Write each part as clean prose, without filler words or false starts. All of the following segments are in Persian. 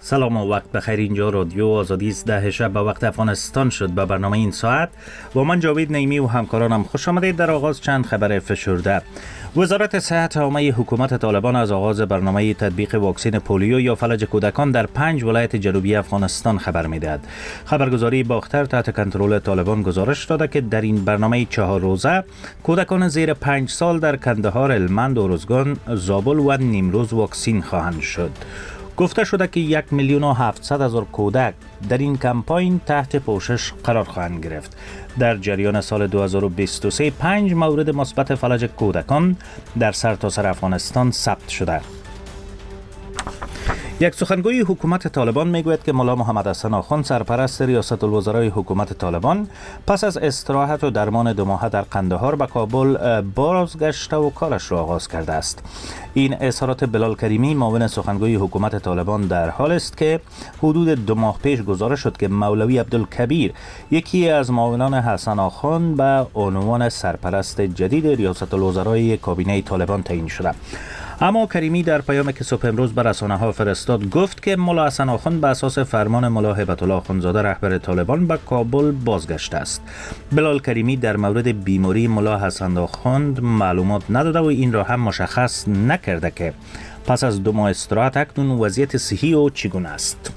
سلام و وقت بخیر. اینجا رادیو آزادی است. 10 شب به وقت افغانستان شد. به برنامه این ساعت و من جاوید نعیمی و همکارانم خوش آمدید. در آغاز چند خبر فشرده. وزارت صحت عامه حکومت طالبان از آغاز برنامه تطبیق واکسن پولیو یا فلج کودکان در 5 ولایت جنوبی افغانستان خبر می‌دهد. خبرگزاری باختر تحت کنترل طالبان گزارش داده که در این برنامه 4 روزه کودکان زیر 5 سال در کندهار، هلمند، ارزگان، زابل و نیمروز واکسین خواهند شد. گفته شده که 1,700,000 کودک در این کمپاین تحت پوشش قرار خواهند گرفت. در جریان سال 2023 5 مورد مثبت فلج کودکان در سرتاسر افغانستان ثبت شده. یک سخنگوی حکومت طالبان میگوید که ملا محمد حسن آخوند سرپرست ریاست الوزرای حکومت طالبان پس از استراحت و درمان 2 ماه در قندهار به کابل بازگشته و کارش را آغاز کرده است. این اظهارات بلال کریمی معاون سخنگوی حکومت طالبان در حال است که حدود 2 ماه پیش گزارش شد که مولوی عبدالکبیر یکی از معاونان حسن آخوند به عنوان سرپرست جدید ریاست الوزرای کابینه طالبان تعیین شده. اما کریمی در پیامی که صبح امروز به رسانه‌ها فرستاد گفت که ملا حسن آخوند به اساس فرمان ملا هیبت الله آخوندزاده رهبر طالبان به کابل بازگشته است. بلال کریمی در مورد بیماری ملا حسن آخوند معلومات نداده و این را هم مشخص نکرده که پس از 2 ماه استراحت اکنون وضعیت صحی او چگونه است.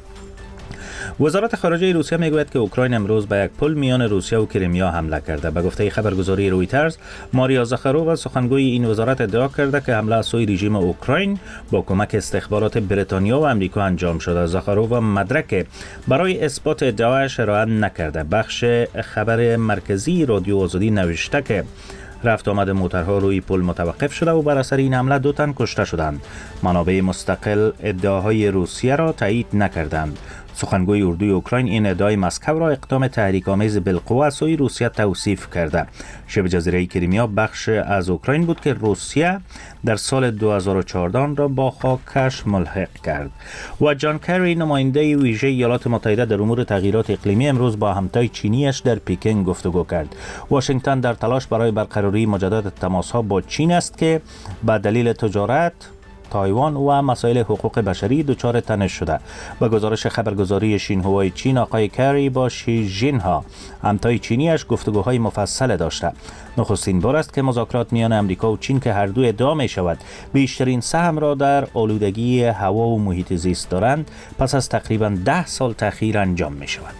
وزارت خارجه روسیه میگوید که اوکراین امروز به یک پل میان روسیه و کریمیا حمله کرده. به گفته خبرگزاری رویترز، ماریا زاخارووا سخنگوی این وزارت ادعا کرده که حمله از سوی رژیم اوکراین با کمک استخبارات بریتانیا و آمریکا انجام شده. زاخارووا مدرک برای اثبات ادعایش ارائه نکرده. بخش خبر مرکزی رادیو آزادی نوشته که رفت آمد موترها روی پل متوقف شده و بر اثر این حمله 2 تن کشته شدند. منابع مستقل ادعاهای روسیه را تایید نکردند. سخنگوی اردوی اوکراین این ادعای مسکو را اقدام تحریک‌آمیز بالقوه از سوی روسیه توصیف کرده. شبه جزیره کریمیا بخش از اوکراین بود که روسیه در سال 2014 را با خاکش ملحق کرد. و جان کری نماینده ویژه ایالات متحده در امور تغییرات اقلیمی امروز با همتای چینیش در پکن گفتگو کرد. واشنگتن در تلاش برای برقراری مجدد تماس‌ها با چین است که به دلیل تجارت، تایوان و مسائل حقوق بشری دچار تنش شده. به گزارش خبرگزاری شینهوای چین، آقای کری با شی جینها همتای چینیش گفتگوهای مفصل داشته. نخستین بار است که مذاکرات میان امریکا و چین که هر دو ادعا می شود بیشترین سهم را در آلودگی هوا و محیط زیست دارند پس از تقریباً 10 سال تأخیر انجام می شود.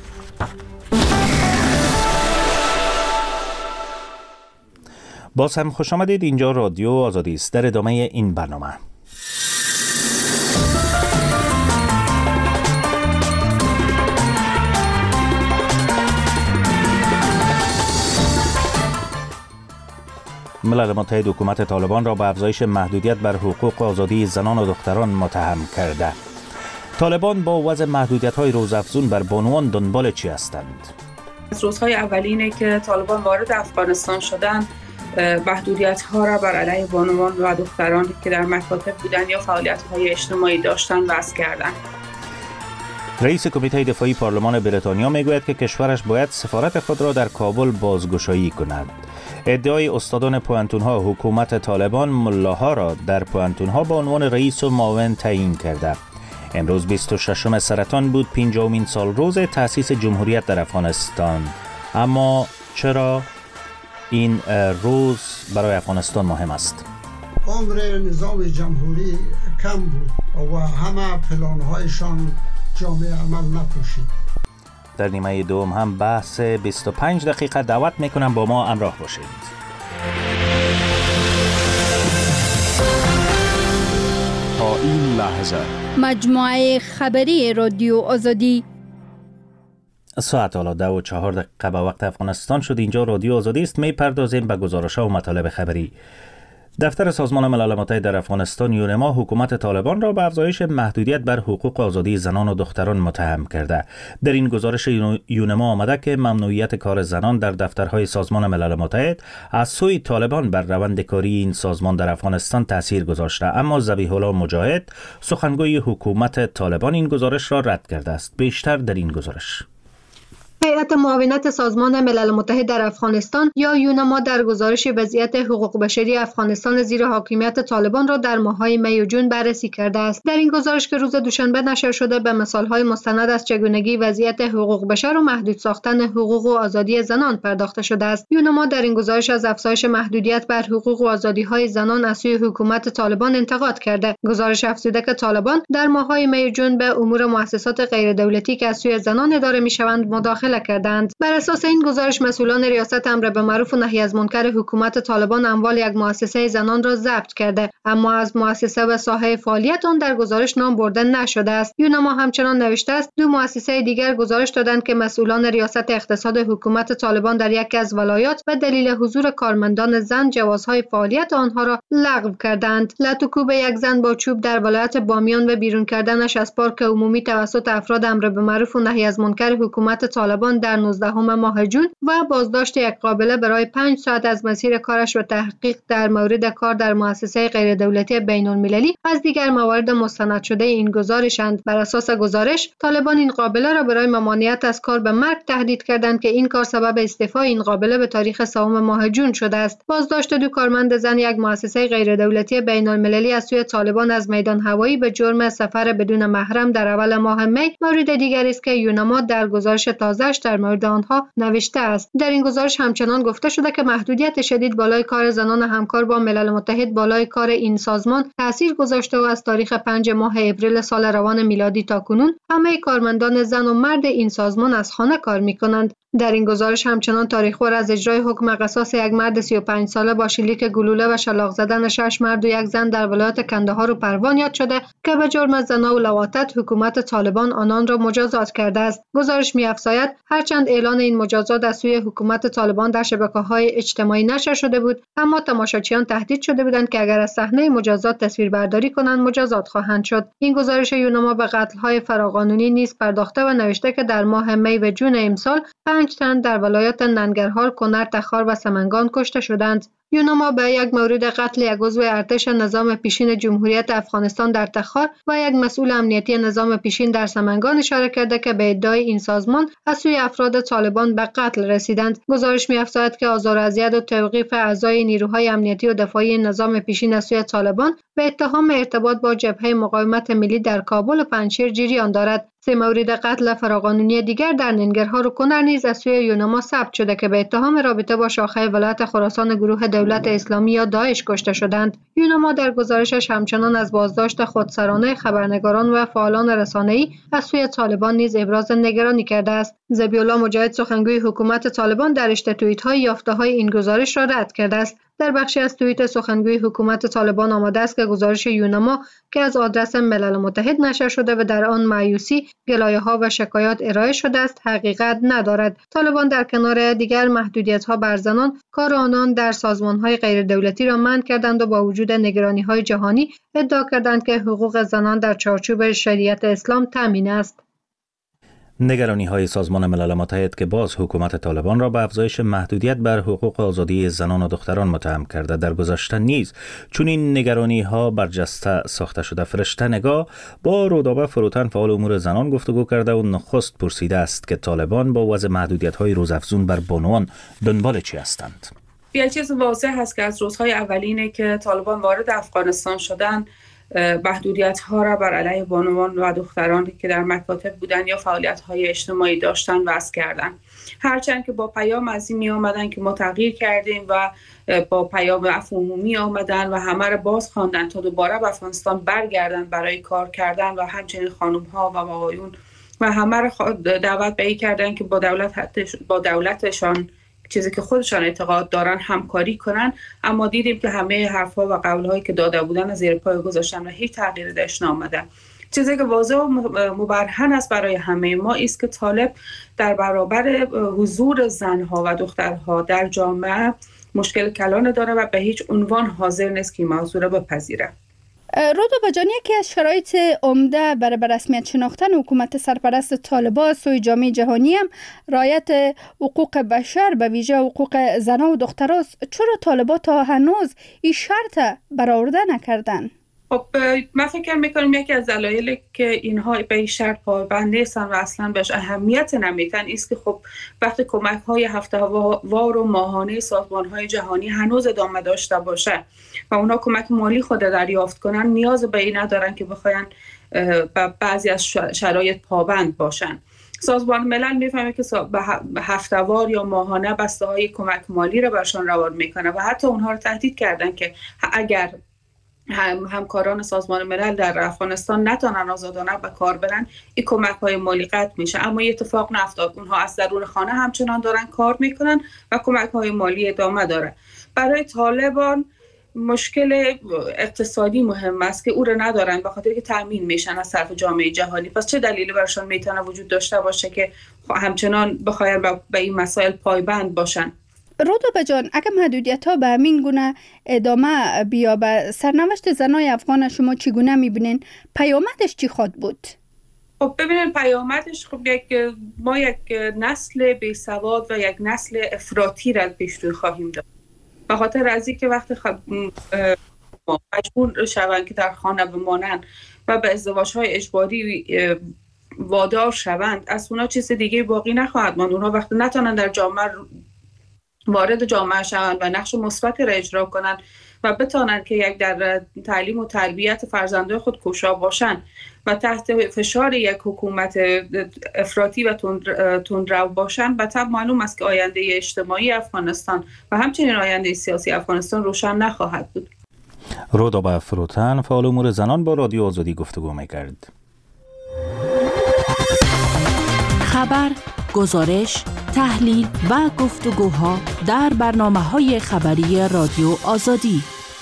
باز هم خوش آمدید. اینجا رادیو آزادی است. در ادامه این برنامه ملل متحد حکومت طالبان را به افزایش محدودیت بر حقوق آزادی زنان و دختران متهم کرده. طالبان با وضع محدودیت‌های روزافزون بر بانوان دنبال چی هستند؟ از روزهای اولینه که طالبان وارد افغانستان شدند محدودیت‌ها را بر علیه بانوان و دختران که در مکاتب بودند یا فعالیت‌های اجتماعی داشتند وضع کردند. رئیس کمیته دفاعی پارلمان بریتانیا میگوید که کشورش باید سفارت خود را در کابل بازگشایی کند. ادعای استادان پوهنتون‌ها حکومت طالبان ملاها را در پوهنتون‌ها به عنوان رئیس و معاون تعیین کرده. امروز 26 سرطان بود، 50مین سال روز تأسیس جمهوریت در افغانستان. اما چرا این روز برای افغانستان مهم است؟ عمر نظام جمهوری کم بود و همه پلان‌هایشان جامعه عمل نپوشید. در نیمه دوم هم بحث 25 دقیقه دعوت میکنم با ما همراه باشید. تا این لحظه مجموعه خبری رادیو آزادی. ساعت حالا 10:04 به وقت افغانستان شد. اینجا رادیو آزادی است. میپردازیم به گزارش‌ها و مطالب خبری. دفتر سازمان ملل متحد در افغانستان یونما حکومت طالبان را به افزایش محدودیت بر حقوق آزادی زنان و دختران متهم کرده. در این گزارش یونما آمده که ممنوعیت کار زنان در دفترهای سازمان ملل متحد از سوی طالبان بر روند کاری این سازمان در افغانستان تاثیر گذاشته، اما ذبیح الله مجاهد سخنگوی حکومت طالبان این گزارش را رد کرده است. بیشتر در این گزارش. هیئت معاونت سازمان ملل متحد در افغانستان یا یونما در گزارش وضعیت حقوق بشری افغانستان زیر حاکمیت طالبان را در ماه‌های می و جون بررسی کرده است. در این گزارش که روز دوشنبه نشر شده به مثال‌های مستند از چگونگی وضعیت حقوق بشر و محدود ساختن حقوق و آزادی زنان پرداخته شده است. یونما در این گزارش از افزایش محدودیت بر حقوق و آزادی‌های زنان از سوی حکومت طالبان انتقاد کرده. گزارش افزوده که طالبان در ماه‌های می و جون به امور مؤسسات غیردولتی که از سوی زنان اداره می‌شوند مداخله کردند. بر اساس این گزارش مسئولان ریاست امر به معروف و نهی از منکر حکومت طالبان اموال یک مؤسسه زنان را ضبط کرده، اما از مؤسسه و ساحه فعالیت آن در گزارش نام برده نشده است. یونما همچنان نوشته است دو مؤسسه دیگر گزارش دادند که مسئولان ریاست اقتصاد حکومت طالبان در یکی از ولایات به دلیل حضور کارمندان زن جوازهای فعالیت آنها را لغو کردند. لطوکوب یک زن با چوب در ولایت بامیان و بیرون کردنش از پارک عمومی توسط افراد امر به معروف و نهی از منکر حکومت طالبان در 19 ماه جون و بازداشت یک قابله برای 5 ساعت از مسیر کارش و تحقیق در مورد کار در مؤسسه غیردولتی بین‌المللی از دیگر موارد مستند شده این گزارشند. بر اساس گزارش طالبان این قابله را برای ممانعت از کار به مرگ تهدید کردند که این کار سبب استعفای این قابله به تاریخ 3 ماه جون شده است. بازداشت دو کارمند زن یک مؤسسه غیردولتی بین‌المللی از سوی طالبان از میدان هوایی به جرم سفر بدون محرم در اول ماه می مورد دیگری است که یونما در گزارش تازه‌اش در مورد آنها نوشته است. در این گزارش همچنان گفته شده که محدودیت شدید بالای کار زنان همکار با ملل متحد بالای کار این سازمان تاثیر گذاشته و از تاریخ 5 ماه اپریل سال روان میلادی تا کنون همه کارمندان زن و مرد این سازمان از خانه کار می‌کنند. در این گزارش همچنان تاریخ‌بر از اجرای حکم قصاص یک مرد 35 ساله با شلیک گلوله و شلاق زدن 6 مرد و یک زن در ولایت کندهار و پروان یاد شده که به جرم زنا و لواطت حکومت طالبان آنان را مجازات کرده است. گزارش می‌افزاید هرچند اعلان این مجازات از سوی حکومت طالبان در شبکه‌های اجتماعی نشر شده بود، اما تماشاچیان تهدید شده بودند که اگر از صحنه مجازات تصویربرداری کنند مجازات خواهند شد. این گزارش یونما به قتل‌های فراقانونی نیز پرداخته و نوشته که در ماه می و جون امسال 5 تن در ولایت ننگرهار، کنر، تخار و سمنگان کشته شدند. یونما به یک مورد قتل یک عضو ارتش نظام پیشین جمهوریت افغانستان در تخار و یک مسئول امنیتی نظام پیشین در سمنگان اشاره کرده که به ادعای این سازمان از سوی افراد طالبان به قتل رسیدند. گزارش می‌افزاید که آزار و اذیت و توقیف اعضای نیروهای امنیتی و دفاعی نظام پیشین از سوی طالبان به اتهام ارتباط با جبهه مقاومت ملی در کابل و پنجشیر جریان دارد. 3 مورد قتل فراقانونی دیگر در ننگرهار و کنر نیز از سوی یونما ثبت شده که به اتهام رابطه با شاخه ولایت خراسان گروه دولت اسلامی یا داعش کشته شدند. یونما در گزارشش همچنان از بازداشت خودسرانه خبرنگاران و فعالان رسانه‌ای از سوی طالبان نیز ابراز نگرانی کرده است. ذبیح‌الله مجاهد سخنگوی حکومت طالبان در رشته توییت‌های یافته‌های این گزارش را رد کرده است. در بخشی از توییت سخنگوی حکومت طالبان آمده است که گزارش یونما که از آدرس ملل متحد نشر شده و در آن مایوسی، گلایه‌ها و شکایات ارائه شده است حقیقت ندارد. طالبان در کنار دیگر محدودیت‌ها بر زنان کار آنان در سازمان‌های غیردولتی را منع کردند و با وجود نگرانی‌های جهانی ادعا کردند که حقوق زنان در چارچوب شریعت اسلام تامین است. نگرانی‌های سازمان ملل متحد که باز حکومت طالبان را به افزایش محدودیت بر حقوق آزادی زنان و دختران متهم کرده در گذشته نیز چون این نگرانی‌ها برجسته ساخته شده. فرشته نگاه با رودابه فروتن فعال امور زنان گفتگو کرده و نخست پرسیده است که طالبان با وضع محدودیت‌های روزافزون بر بانوان دنبال چی هستند. یه چیز واضح هست که از روزهای اولینه که طالبان وارد افغانستان شدن محدودیت ها را بر علیه بانوان و دخترانی که در مکاتب بودن یا فعالیت های اجتماعی داشتن وضع کردن. هرچند که با پیام از این می آمدن که ما تغییر کردیم و با پیام عفو عمومی آمدن و همه را باز خواندن تا دوباره به افغانستان برگردن برای کار کردن و همچنین خانم ها و آقایون و همه را دعوت به این کردن که با دولتشان چیزی که خودشان اعتقاد دارن همکاری کنن، اما دیدیم که همه حرفها و قولهایی که داده بودن زیر پای گذاشتن و هیچ تغییری درش نآمده. چیزی که واضح و مبرهن است برای همه ما است که طالب در برابر حضور زنها و دخترها در جامعه مشکل کلان داره و به هیچ عنوان حاضر نیست که موضوع را بپذیره. رودابه جان، یکی از شرایط عمده برای به رسمیت شناختن حکومت سرپرست طالبان سوی جامعه جهانی هم رعایت حقوق بشر به ویژه حقوق زنان و دختراست. چرا طالبان تا هنوز این شرط برآورده نکردن؟ خب من فکر میکنم یکی از دلایلی که اینها به این شرط پایبند نیستن و اصلا بهش اهمیت نمیدن است که خب وقتی کمک های هفته‌وار و ماهانه سازمان های جهانی هنوز ادامه داشته باشه و اونا کمک مالی خود دریافت کنن، نیاز به این ندارن که بخواین به بعضی از شرایط پابند باشن. سازمان ملل میفهمه که به هفته‌وار یا ماهانه بسته های کمک مالی رو برشان روان میکنه و حتی اونها رو تهدید کردن که اگر همکاران سازمان ملل در افغانستان نتونن آزادانه به کار برن، این کمک های مالی قطع میشه. اما این اتفاق نیفتاد. اونها از درون خانه همچنان دارن کار میکنن و کمک های مالی ادامه داره. برای طالبان مشکل اقتصادی مهم است که او را ندارن، به خاطر که تامین میشن از طرف جامعه جهانی. پس چه دلیلی برشان میتونه وجود داشته باشه که همچنان بخواین به این مسائل پایبند باشن؟ رودابه جان، اگر محدودیت ها به همین گونه ادامه بیابه، سرنوشت زنای افغان شما چگونه میبینین؟ پیامدش چی خواهد بود؟ خب ببینید پیامدش خب ما یک نسل بی سواد و یک نسل افراطی را پیش روی خواهیم داشت. به خاطر از اینکه وقتی مجبور شوند که در خانه بمانند و به ازدواج‌های اجباری وادار شوند، از اونا چیز دیگه باقی نخواهد ماند. اونا وقتی نتونن در جامعه وارد جامعه شوند و نقش مثبتی را اجرا کنند و بتونن که یک در تعلیم و تربیت فرزندان خود کوشا باشند و تحت فشار یک حکومت افراطی و تندرو باشند، به طبع معلوم است که آینده اجتماعی افغانستان و همچنین آینده سیاسی افغانستان روشن نخواهد بود. رودابه فروتن، فعال امور زنان، با رادیو آزادی گفتگو می‌کرد. خبر، گزارش، تحلیل و گفتگوها در برنامه‌های خبری رادیو آزادی.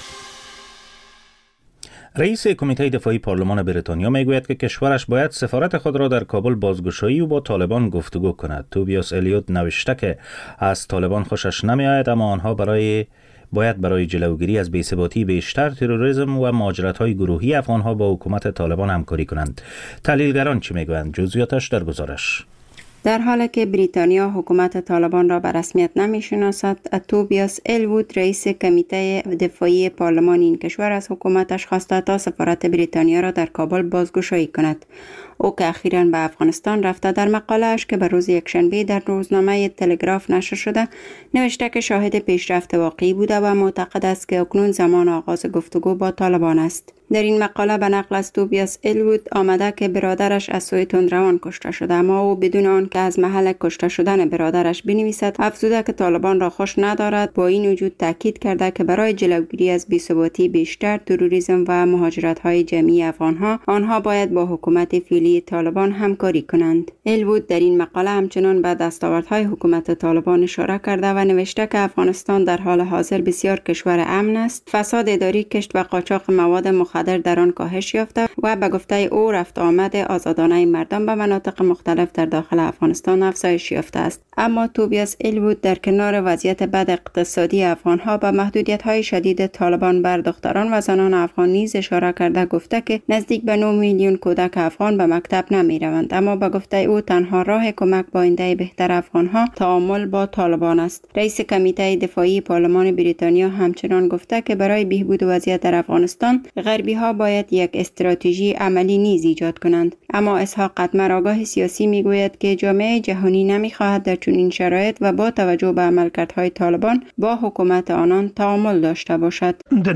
رئیس کمیته دفاعی پارلمان بریتانیا میگوید که کشورش باید سفارت خود را در کابل بازگشایی و با طالبان گفتگو کند. توبیاس الیوت نوشته که از طالبان خوشش نمیآید، اما آنها باید برای جلوگیری از بی‌ثباتی بیشتر، تروریسم و مهاجرت‌های گروهی افغان‌ها با حکومت طالبان همکاری کنند. تحلیلگران چی میگویند؟ جزئیاتش در گزارش. در حالی که بریتانیا حکومت طالبان را به رسمیت نمی‌شناسد، توبیاس الوود رئیس کمیته دفاعی پارلمان این کشور از حکومتش خواسته تا سفارت بریتانیا را در کابل بازگشایی کند. او که اخیراً به افغانستان رفته، در مقاله‌اش که به روز یکشنبه در روزنامه تلگراف نشر شده نوشته که شاهد پیشرفت واقعی بوده و معتقد است که اکنون زمان آغاز گفتگو با طالبان است. در این مقاله به نقل از توبیاس الوود آمده که برادرش از سوی تندروان کشته شده، اما او بدون آن که از محل کشته شدن برادرش بنویسد افزوده که طالبان را خوش ندارد. با این وجود تاکید کرده که برای جلوگیری از بی‌ثباتی بیشتر، تروریسم و مهاجرت‌های جمعی افغان‌ها، آنها باید با حکومت فعلی طالبان همکاری کنند. الوود در این مقاله همچنان به دستاوردهای حکومت طالبان اشاره کرده و نوشته که افغانستان در حال حاضر بسیار کشور امن است، فساد اداری، کشت و قاچاق مواد مخدر در آن کاهش یافته و به گفته او رفت آمد آزادانه مردم به مناطق مختلف در داخل افغانستان افزایش یافته است. اما توبیاس الوود در کنار وضعیت بد اقتصادی افغانها به محدودیت‌های شدید طالبان بر دختران و زنان افغان نیز اشاره کرده گفته که نزدیک به 9 میلیون کودک افغان به مکتب نمی‌روند، اما به گفته او تنها راه کمک با آینده بهتر افغانها تعامل با طالبان است. رئیس کمیته دفاعی پارلمان بریتانیا همچنان گفته که برای بهبود وضعیت در افغانستان غربی‌ها باید یک استراتژی عملی نیز ایجاد کنند. اما اسحاق قدمر، آگاه سیاسی، میگوید که جامعه جهانی نمی‌خواهد در چنین شرایط و با توجه به عملکردهای طالبان با حکومت آنان تعامل داشته باشد.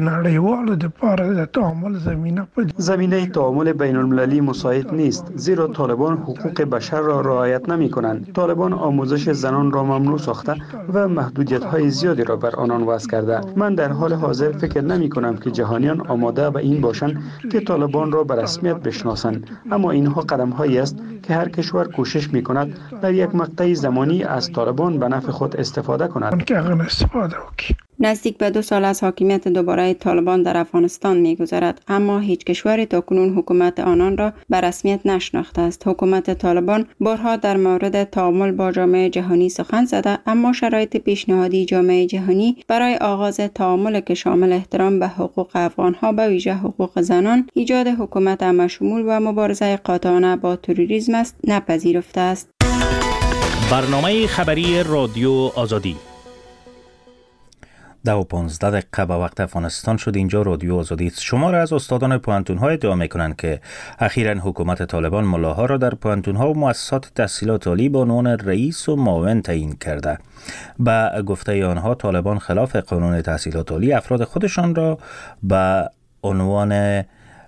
زمینه تعامل بین المللی مساعد نیست، زیرا طالبان حقوق بشر را رعایت نمی کنند. طالبان آموزش زنان را ممنوع ساخته و محدودیت‌های زیادی را بر آنان وضع کرده. من در حال حاضر فکر نمی کنم که جهانیان آماده به این باشند که طالبان را به رسمیت بشناسند، اما اینها قدم‌هایی است که هر کشور کوشش می‌کند در یک مقطع زمانی از طالبان به نفع خود استفاده کند. نزدیک به 2 سال از حاکمیت دوباره طالبان در افغانستان می‌گذرد، اما هیچ کشوری تاکنون حکومت آنان را به رسمیت نشناخته است. حکومت طالبان بارها در مورد تعامل با جامعه جهانی سخن زده، اما شرایط پیشنهادی جامعه جهانی برای آغاز تعامل که شامل احترام به حقوق افغان‌ها به ویژه حقوق زنان، ایجاد حکومت همشمول و مبارزه قاطعانه با تروریسم است، نپذیرفته است. برنامه خبری رادیو آزادی. 10:15 به وقت افغانستان شد. اینجا رادیو آزادی است. شما را از استادان پوهنتون‌ها ادعا می‌کنند که اخیراً حکومت طالبان ملاها را در پوهنتون‌ها و مؤسسات تحصیلات عالی به عنوان رئیس و معاون تعیین کرده. به گفته آنها طالبان خلاف قانون تحصیلات عالی افراد خودشان را به عنوان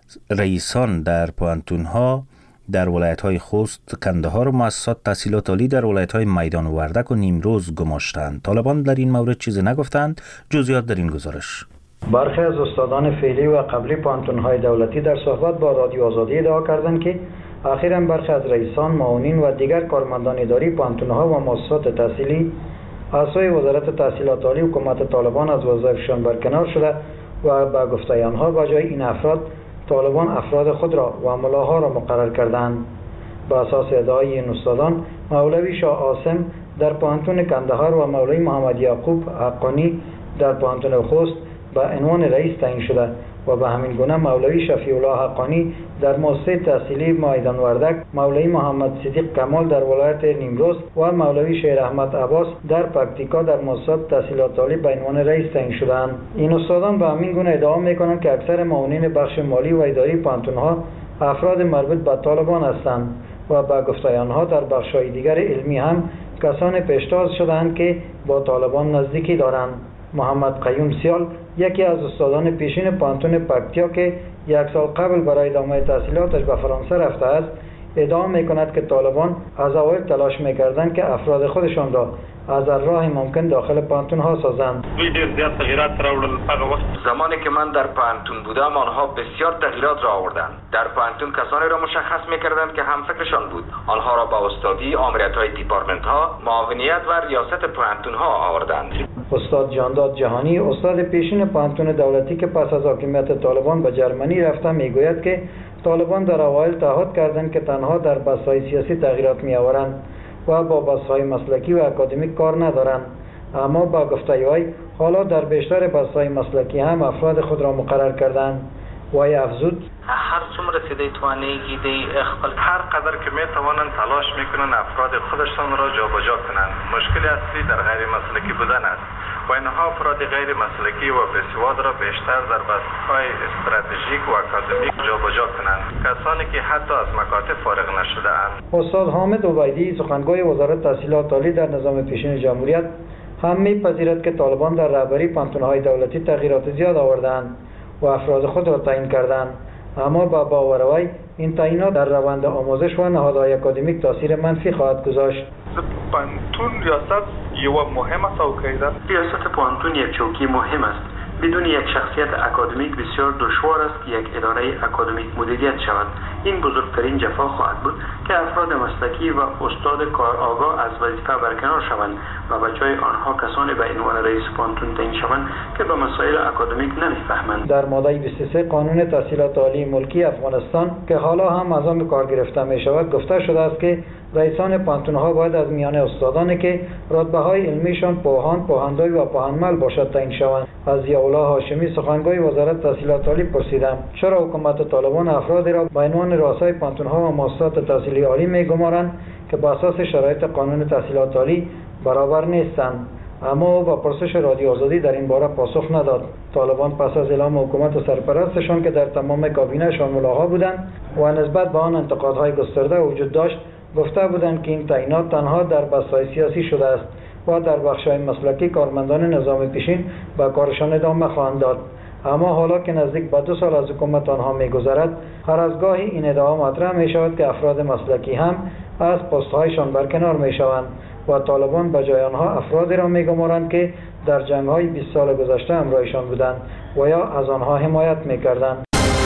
رئیسان در پوهنتون‌ها در ولایت‌های خوست، کندهار و مؤسسات تحصیلات عالی در ولایت‌های میدان وردک و نیمروز گماشتند. طالبان در این مورد چیزی نگفتند. جزئیات در این گزارش. برخی از استادان فعلی و قبلی پوهنتون‌های دولتی در صحبت با رادیو آزادی ادعا کردند که اخیراً برخی از رئیسان، معاونین و دیگر کارمندان اداری پوهنتون‌ها و مؤسسات تحصیلی اعضای وزارت تحصیلات عالی حکومت طالبان از وظایفشان برکنار شده و به گفته آنها به جای این افراد طالبان افراد خود را و ملاها را مقرر کردند. به اساس ادعای این استادان، مولوی شاه عاصم در پوهنتون کندهار و مولوی محمد یعقوب حقانی در پوهنتون خوست به عنوان رئیس تعیین شده و به همین گونه مولوی شفیع الله حقانی در مؤسسه تحصیلی میدان وردک، مولوی محمد صدیق کمال در ولایت نیمروز و مولوی شیر احمد عباس در پکتیکا در مؤسسات تحصیلات عالی به عنوان رئیس تعیین شدند. این استادان به همین گونه ادعا می‌کنند که اکثر معاونین بخش مالی و اداری پوهنتون‌ها افراد مربوط به طالبان هستند و به گفته آنها در بخش‌های دیگر علمی هم کسان پیشتاز شدند که با طالبان نزدیکی دارند. محمد قیوم سیال، یکی از استادان پیشین پوهنتون پکتیا که 1 سال قبل برای ادامه تحصیلاتش به فرانسه رفته است، ادعا می‌کند که طالبان از اول تلاش می‌کردند که افراد خودشان را از راه ممکن داخل پوهنتون‌ها سازند. زیاد تغییرات راوړل هغه وخت زمانی که من در پوهنتون بودم آنها بسیار تغییرات را آوردند. در پوهنتون کسانی را مشخص می‌کردند که هم فکرشان بود. آنها را به استادی، آمریت‌های دیپارتمنت‌ها، معاونیت و ریاست پوهنتون‌ها آوردند. استاد جانداد جهانی، استاد پیشین پوهنتون دولتی که پس از حاکمیت طالبان به جرمنی رفته، میگوید که طالبان در اوایل تعهد کردند که تنها در بحث‌های سیاسی تغییرات می‌آورند و با بحث‌های مسلکی و اکادمیک کار ندارند، اما با گفته وی حالا در بیشتر بحث‌های مسلکی هم افراد خود را مقرر کردند. وی افزود: هر څومره چې دوی توانېږي دوی خپل هر قدر که میتوانند تلاش میکنند افراد خودشان را جابجا کنند. مشکل اصلی در غیر مسلکی بودن است و اینها افراد غیر مسلکی و بسواد را بیشتر در بحث‌های استراتژیک و اکادمیک جابجا کنند، کسانی که حتی از مکاتب فارغ نشده اند. استاد حامد عبیدی، سخنگوی وزارت تحصیلات عالی در نظام پیشین جمهوریت، هم می‌پذیرد که طالبان در رهبری پوهنتون‌های دولتی تغییرات زیاد آوردند و افراد خود را تعیین کردند، اما با باور وی این تعیینات در روند آموزش و نهادهای اکادمیک تاثیر منفی خواهد گذاشت. پوهنتون ریاست یو مهمه چوکۍ ده. ریاست پوهنتون یک چوکی مهم است. بدون یک شخصیت اکادمیک بسیار دشوار است که یک اداره اکادمیک مدیریت شود. این بزرگترین جفا خواهد بود که افراد مسلکی و استاد کارآگاه از وظیفه برکنار شوند و به جای آنها کسانی به عنوان رئیس پوهنتون تعیین شوند که به مسائل اکادمیک نمی‌فهمند. در ماده 23 قانون تحصیلات عالی ملکی افغانستان که حالا هم از آن به کار گرفته می‌شود گفته شده است که رئیسان پوهنتون‌ها باید از میان استادانی که رتبه‌های علمیشان پوهان، پوهندوی و پوهنمل باشد تعیین شوند. از ضیاءالله هاشمی، سخنگوی وزارت تحصیلات عالی، پرسیدم چرا حکومت طالبان افرادی را به عنوان رؤسای پوهنتون‌ها و مؤسسات تحصیلی عالی می‌گمارند که بر اساس شرایط قانون تحصیلات عالی برابر نیستند. اما او با پرسش رادیو آزادی در این باره پاسخ نداد. طالبان پس از اعلام حکومت سرپرستشان که در تمام کابینه‌شان ملاها بودند و نسبت به آن انتقادهای گسترده وجود داشت، گفته بودند که این تعیینات تنها در بحث‌های سیاسی شده است و در بخش‌های مسلکی کارمندان نظام پیشین به کارشان ادامه خواهند داد. اما حالا که نزدیک به 2 سال از حکومت آنها می‌گذرد، هر از گاهی این ادعا مطرح می‌شود که افراد مسلکی هم از پست‌هایشان برکنار می‌شوند و طالبان به جای آنها افرادی را می‌گمارند که در جنگ‌های 20 سال گذشته همراهشان بودند و یا از آنها حمایت می‌کردند.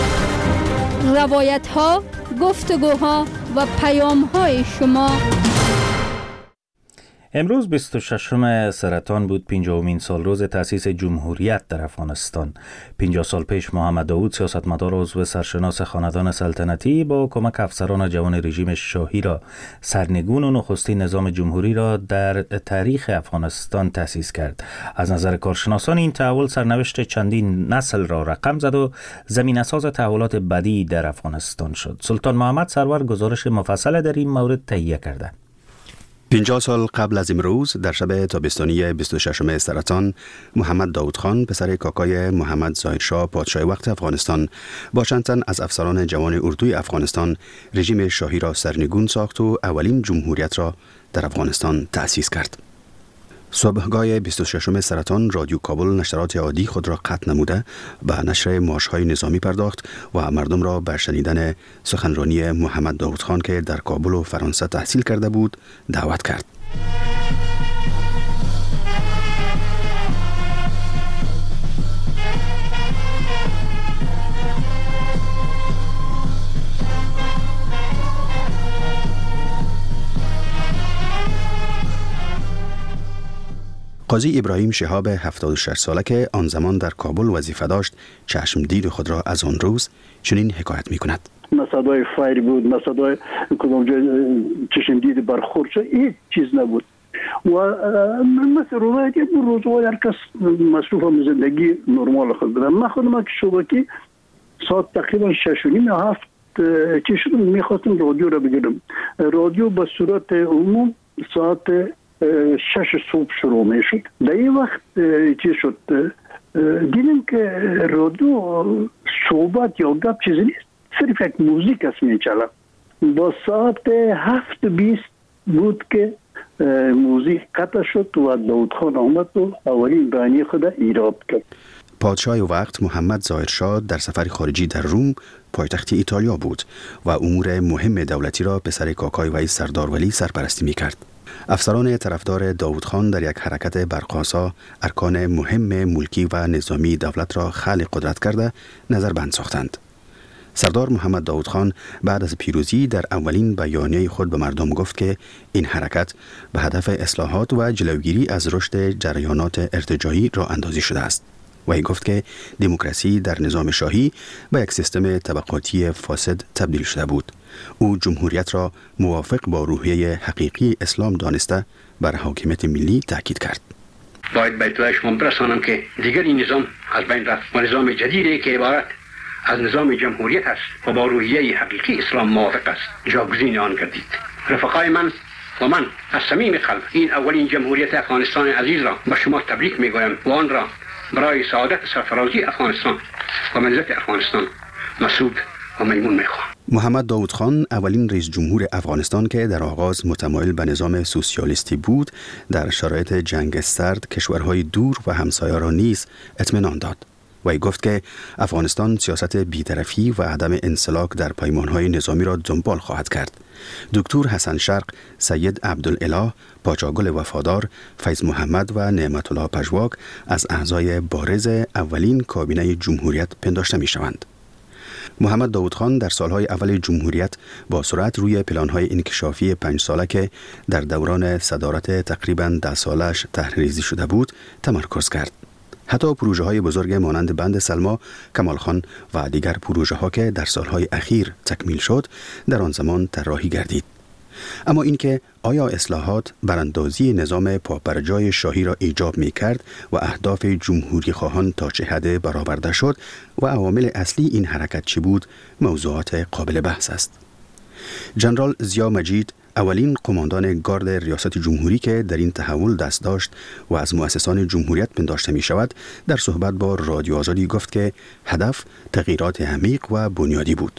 روایت‌ها، گفتگوها و پیام‌های شما. امروز 26 سرطان بود، 50مین سالروز تأسیس جمهوریت در افغانستان. 50 سال پیش محمد داود، سیاستمدار و عضو سرشناس خاندان سلطنتی، با کمک افسران جوان رژیم شاهی را سرنگون و نخستین نظام جمهوری را در تاریخ افغانستان تأسیس کرد. از نظر کارشناسان این تحول سرنوشت چندین نسل را رقم زد و زمینه‌ساز تحولات بعدی در افغانستان شد. سلطان محمد سرور گزارش مفصل در این مورد تهیه کرده. 50 سال قبل از امروز در شب تابستانی 26 سرطان، محمد داود خان پسر کاکای محمد ظاهر شاه پادشاه وقت افغانستان با چند تن از افسران جوان اردوی افغانستان رژیم شاهی را سرنگون ساخت و اولین جمهوریت را در افغانستان تأسیس کرد. صبحگاه 26 سرطان رادیو کابل نشرات عادی خود را قطع نموده به نشر مارش‌های نظامی پرداخت و مردم را به شنیدن سخنرانی محمد داود خان که در کابل و فرانسه تحصیل کرده بود دعوت کرد. قاضی ابراهیم شهاب 76 ساله که آن زمان در کابل وظیفه داشت چشم دید خود را از آن روز چنین حکایت می کند. صدای فایر بود، صدای کدام جای چشم دید برخورد شد، هیچ چیز نبود. و مثل روایتی بود روزهای هر کس مصروف هم زندگی نرمال خود بدن. من خودم که شبکی ساعت تقریبا 6:30 چی شدم میخواستم رادیو را بگیرم. رادیو به صورت عموم ساعت 6 صبح شروع می شد. در این وقت چی شد دیدیم که رادیو صحبت یا گپ چیزی نیست، صرف یک موزیک است می چلا. با ساعت 7:20 بود که موزیک قطع شد و داود خان آمد و اولین بیانیه خود ایراد کرد. پادشاه وقت محمد ظاهر شاه در سفر خارجی در روم پایتخت ایتالیا بود و امور مهم دولتی را پسر کاکای وی سردار ولی سرپرستی می کرد. افسران طرفدار داود خان در یک حرکت برق‌آسا ارکان مهم ملکی و نظامی دولت را خلع قدرت کرده نظربند ساختند. سردار محمد داود خان بعد از پیروزی در اولین بیانیه خود به مردم گفت که این حرکت به هدف اصلاحات و جلوگیری از رشد جریانات ارتجاعی راه اندازی شده است. وی گفت که دموکراسی در نظام شاهی به یک سیستم طبقاتی فاسد تبدیل شده بود. او جمهوریت را موافق با روحیه حقیقی اسلام دانسته بر حاکمیت ملی تاکید کرد. باید به اطلاع شما برسانم که دیگر این نظام از بین رفت و نظام جدیدی که عبارت از نظام جمهوریت است و با روحیه حقیقی اسلام موافق است جاگزین آن گردید. رفقای من و من از صمیم قلب این اولین جمهوریت افغانستان عزیز را به شما تبریک میگویم و آن را برای سعادت سرفرازی افغانستان و ملت افغانستان مسعود و میمون میخواهم. محمد داود خان اولین رئیس جمهور افغانستان که در آغاز متمایل به نظام سوسیالیستی بود، در شرایط جنگ سرد کشورهای دور و همسایه را نیز اطمینان داد. وی گفت که افغانستان سیاست بی‌طرفی و عدم انسلاک در پیمانهای نظامی را دنبال خواهد کرد. دکتر حسن شرق، سید عبدالاله، پاچاگل وفادار، فیض محمد و نعمت الله پژواک از اعضای بارز اولین کابینه جمهوریت پنداشته می شوند. محمد داود خان در سالهای اول جمهوریت با سرعت روی پلانهای انکشافی 5 ساله که در دوران صدارت تقریباً 10 سالش طرح‌ریزی شده بود تمرکز کرد. حتی پروژه های بزرگ مانند بند سلما، کمال خان و دیگر پروژه ها که در سالهای اخیر تکمیل شد در آن زمان طراحی گردید. اما اینکه آیا اصلاحات براندازی نظام پابرجای شاهی را ایجاب می کرد و اهداف جمهوری خواهان تا چه حد برآورده شد و عوامل اصلی این حرکت چی بود، موضوعات قابل بحث است. جنرال ضیا مجید، اولین قماندان گارد ریاست جمهوری که در این تحول دست داشت و از مؤسسان جمهوریت پنداشته می شود، در صحبت با رادیو آزادی گفت که هدف تغییرات عمیق و بنیادی بود.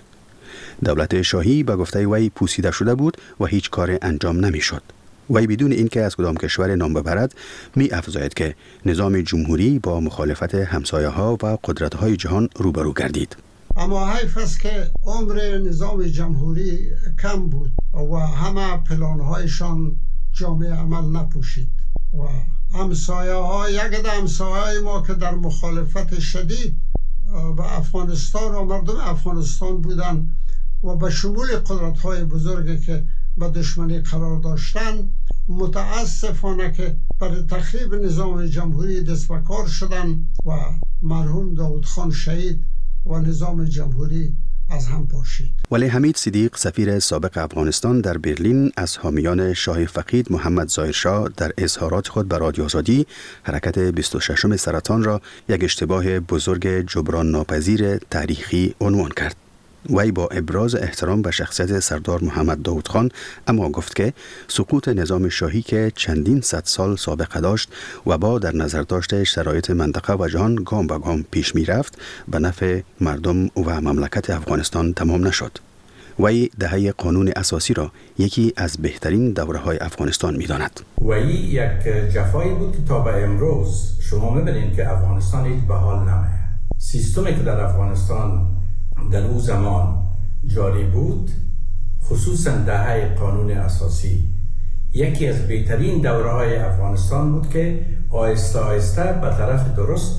دولت شاهی به گفته وی پوسیده شده بود و هیچ کار انجام نمی شد. وی بدون اینکه از کدام کشور نام ببرد می افزاید که نظام جمهوری با مخالفت همسایه ها و قدرت های جهان روبرو گردید. اما حیف است که عمر نظام جمهوری کم بود و همه پلانهایشان جامعه عمل نپوشید و همسایه ها، یک همسایه ما که در مخالفت شدید به افغانستان و مردم افغانستان بودن و به شمول قدرت های بزرگی که به دشمنی قرار داشتن، متاسفانه که برای تخریب نظام جمهوری دست به کار شدن و مرحوم داود خان شهید و نظام جمهوری از هم پاشید. ولی حمید صدیق، سفیر سابق افغانستان در برلین، از حامیان شاه فقید محمد ظاهر شاه در اظهارات خود به رادیو آزادی حرکت 26 سرطان را یک اشتباه بزرگ جبران ناپذیر تاریخی عنوان کرد. وی با ابراز احترام به شخصیت سردار محمد داود خان اما گفت که سقوط نظام شاهی که چندین صد سال سابقه داشت و با در نظر داشته شرایط منطقه و جهان گام به گام پیش می رفت به نفع مردم و مملکت افغانستان تمام نشد. وی دهه قانون اساسی را یکی از بهترین دوره‌های افغانستان می‌داند. وی یک جفایی بود که تا به امروز شما می‌بینید که افغانستان هیچ به حال نمیه. سیستمی که در افغانستان در اون زمان جاری بود، خصوصا دهه قانون اساسی، یکی از بهترین دوره‌های افغانستان بود که آهسته آهسته به طرف درست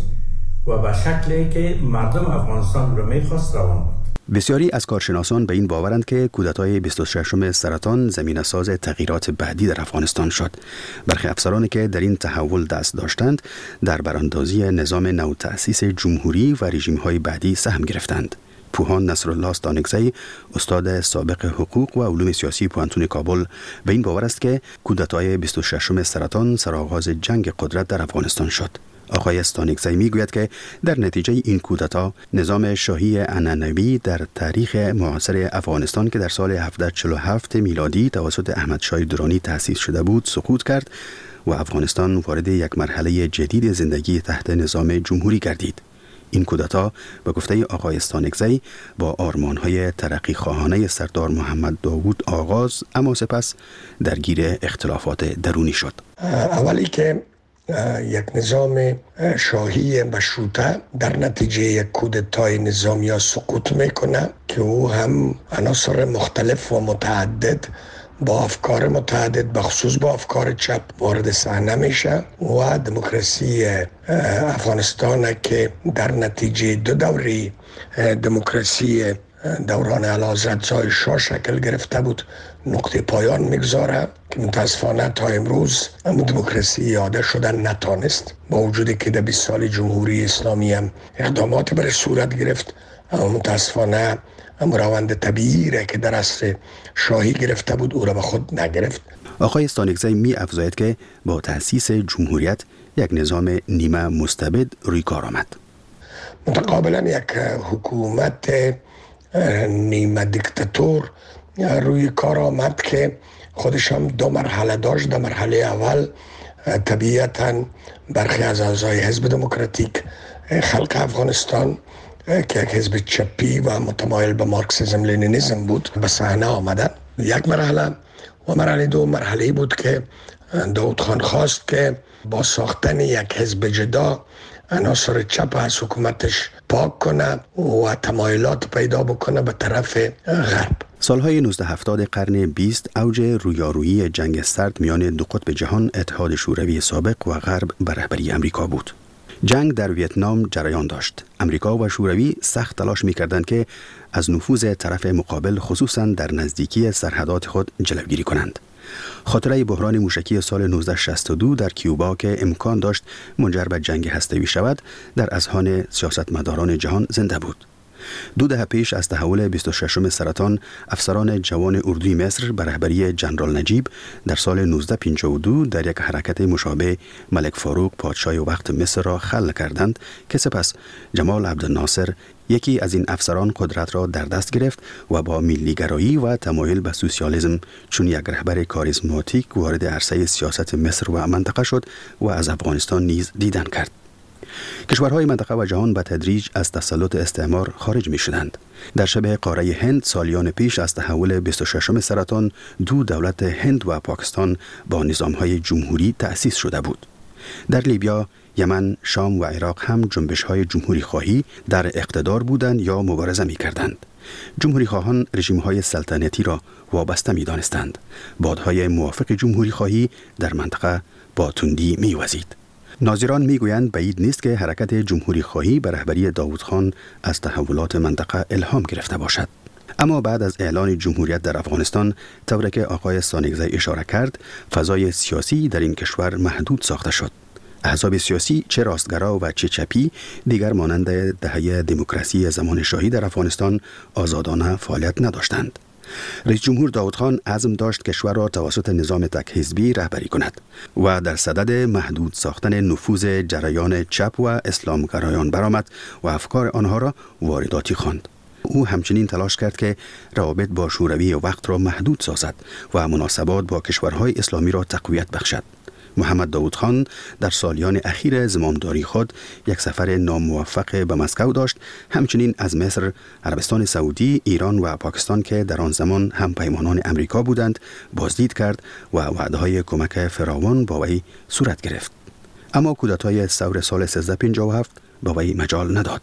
و به شکلی که مردم افغانستان رو می‌خواست روان بود. بسیاری از کارشناسان به این باورند که کودتای 26 سرطان زمینه‌ساز تغییرات بعدی در افغانستان شد. برخی افسرانی که در این تحول دست داشتند در براندازی نظام نو تأسیس جمهوری و رژیم‌های بعدی سهم گرفتند. پوهان نصرالله استانکزی، استاد سابق حقوق و علوم سیاسی پوهنتون کابل، به این باور است که کودتای 26 سرطان سرآغاز جنگ قدرت در افغانستان شد. آقای استانکزی میگوید که در نتیجه این کودتا نظام شاهی عنعنوی در تاریخ معاصر افغانستان که در سال 1747 میلادی توسط احمد شاه درانی تأسیس شده بود سقوط کرد و افغانستان وارد یک مرحله جدید زندگی تحت نظام جمهوری گردید. این کودتا به گفته آقای استانکزی با آرمان‌های ترقی خواهانه سردار محمد داوود آغاز اما سپس درگیر اختلافات درونی شد. اولی که یک نظام شاهی مشروطه در نتیجه یک کودتای نظامی سقوط میکنه که او هم عناصر مختلف و متعدد با افکار متعدد بخصوص با افکار چپ وارد صحنه میشه و دموکراسی افغانستان که در نتیجه دو دوره دموکراسی دوران اعلیحضرت زای شاه شکل گرفته بود نقطه پایان میگذاره که متاسفانه تا امروز دموکراسی یاده شدن نتانست، با وجودی که در 20 سال جمهوری اسلامی هم اقدامات برای صورت گرفت اما متاسفانه روند طبیعی را که در عصر شاهی گرفته بود او را به خود نگرفت. آقای استانکزی می افزاید که با تأسیس جمهوریت یک نظام نیمه مستبد روی کار آمد. متقابلا یک حکومت نیمه دیکتاتور روی کار آمد که خودش هم دو مرحله داشت. در مرحله اول طبیعتاً برخی از اعضای حزب دموکراتیک خلق افغانستان که یک حزب چپی و متمایل به مارکسیسم لنینیسم بود به صحنه آمدن. یک مرحله و مرحله دو مرحله بود که داود خان خواست که با ساختن یک حزب جدا عناصر چپ از حکومتش پاک کنه و تمایلات پیدا بکنه به طرف غرب. سالهای 1970 قرن 20 اوج رویارویی جنگ سرد میان دو قطب جهان، اتحاد شوروی سابق و غرب به رهبری امریکا بود. جنگ در ویتنام جریان داشت. امریکا و شوروی سخت تلاش می‌کردند که از نفوذ طرف مقابل خصوصاً در نزدیکی سرحدات خود جلوگیری کنند. خاطره بحران موشکی سال 1962 در کیوبا که امکان داشت منجر به جنگ هسته‌ای شود در اذهان سیاستمداران جهان زنده بود. 2 دهه پیش از تحول 26 سرطان، افسران جوان اردوی مصر به رهبری جنرال نجیب در سال 1952 در یک حرکت مشابه ملک فاروق پادشاه وقت مصر را خلع کردند که سپس جمال عبدالناصر یکی از این افسران قدرت را در دست گرفت و با ملیگرایی و تمایل به سوسیالیسم چون یک رهبر کاریزماتیک وارد عرصه سیاست مصر و منطقه شد و از افغانستان نیز دیدن کرد. کشورهای منطقه و جهان به تدریج از تسلط استعمار خارج می شدند. در شبه قاره هند سالیان پیش از تحول 26 سرطان 2 دولت هند و پاکستان با نظامهای جمهوری تأسیس شده بود. در لیبیا، یمن، شام و عراق هم جنبش‌های جمهوری خواهی در اقتدار بودند یا مبارزه می کردند. جمهوری خواهان رژیم‌های سلطنتی را وابسته می دانستند. بادهای موافق جمهوری خواهی در منطقه با تندی می وزید. ناظران میگویند بعید نیست که حرکت جمهوری خواهی به رهبری داود خان از تحولات منطقه الهام گرفته باشد. اما بعد از اعلان جمهوریت در افغانستان، طوری که آقای استانکزی اشاره کرد، فضای سیاسی در این کشور محدود ساخته شد. احزاب سیاسی چه راستگرا و چه چپی دیگر مانند دهه دموکراسی زمان شاهی در افغانستان آزادانه فعالیت نداشتند. رئیس جمهور داود خان عزم داشت کشور را توسط نظام تک حزبی رهبری کند و در صدد محدود ساختن نفوذ جریان چپ و اسلامگرایان برآمد و افکار آنها را وارداتی خواند. او همچنین تلاش کرد که روابط با شوروی وقت را محدود سازد و مناسبات با کشورهای اسلامی را تقویت بخشد. محمد داود خان در سالیان اخیر زمامداری خود یک سفر ناموفق به مسکو داشت. همچنین از مصر، عربستان سعودی، ایران و پاکستان که در آن زمان هم پیمانان امریکا بودند بازدید کرد و وعده‌های کمک فراوان با وی صورت گرفت. اما کودتای ثور سال 1357 با وی مجال نداد.